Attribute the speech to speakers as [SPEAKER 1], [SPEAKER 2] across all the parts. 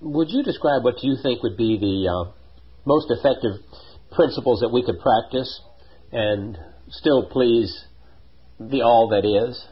[SPEAKER 1] Would you describe what you think would be the most effective principles that we could practice and still please the all that is?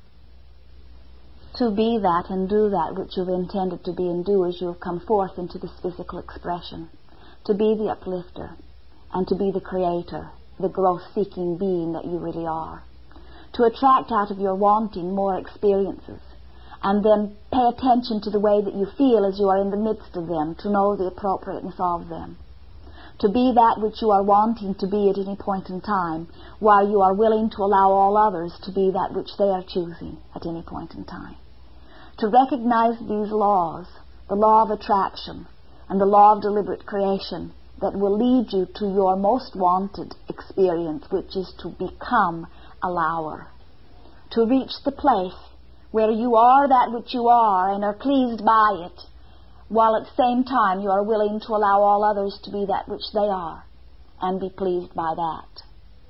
[SPEAKER 2] To be that and do that which you've intended to be and do as you have come forth into this physical expression. To be the uplifter and to be the creator, the growth-seeking being that you really are. To attract out of your wanting more experiences and then pay attention to the way that you feel as you are in the midst of them, to know the appropriateness of them. To be that which you are wanting to be at any point in time, while you are willing to allow all others to be that which they are choosing at any point in time. To recognize these laws, the law of attraction and the law of deliberate creation, that will lead you to your most wanted experience, which is to become a allower. To reach the place where you are that which you are and are pleased by it, while at the same time you are willing to allow all others to be that which they are and be pleased by that.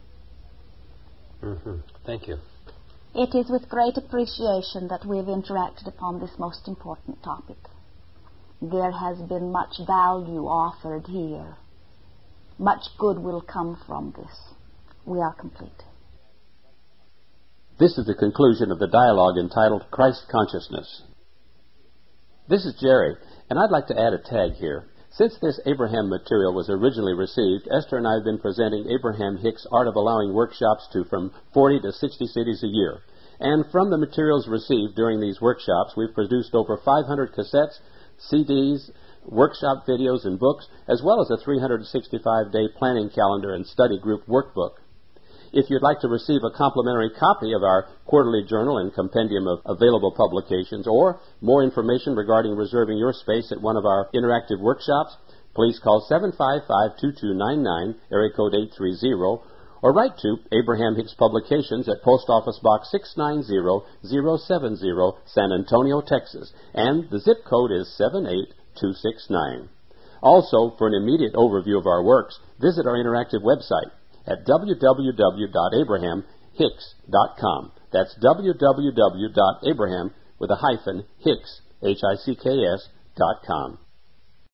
[SPEAKER 1] Thank you.
[SPEAKER 2] It is with great appreciation that we have interacted upon this most important topic. There has been much value offered here. Much good will come from this. We are complete.
[SPEAKER 3] This is the conclusion of the dialogue entitled Christ Consciousness. This is Jerry, and I'd like to add a tag here. Since this Abraham material was originally received, Esther and I have been presenting Abraham Hicks' Art of Allowing workshops to from 40 to 60 cities a year. And from the materials received during these workshops, we've produced over 500 cassettes, CDs, workshop videos, and books, as well as a 365-day planning calendar and study group workbook. If you'd like to receive a complimentary copy of our quarterly journal and compendium of available publications, or more information regarding reserving your space at one of our interactive workshops, please call 755-2299, area code 830, or write to Abraham Hicks Publications at Post Office Box 690070, San Antonio, Texas, and the zip code is 78269. Also, for an immediate overview of our works, visit our interactive website at www.abrahamhicks.com. That's www.abraham with a hyphen Hicks, Hicks.com.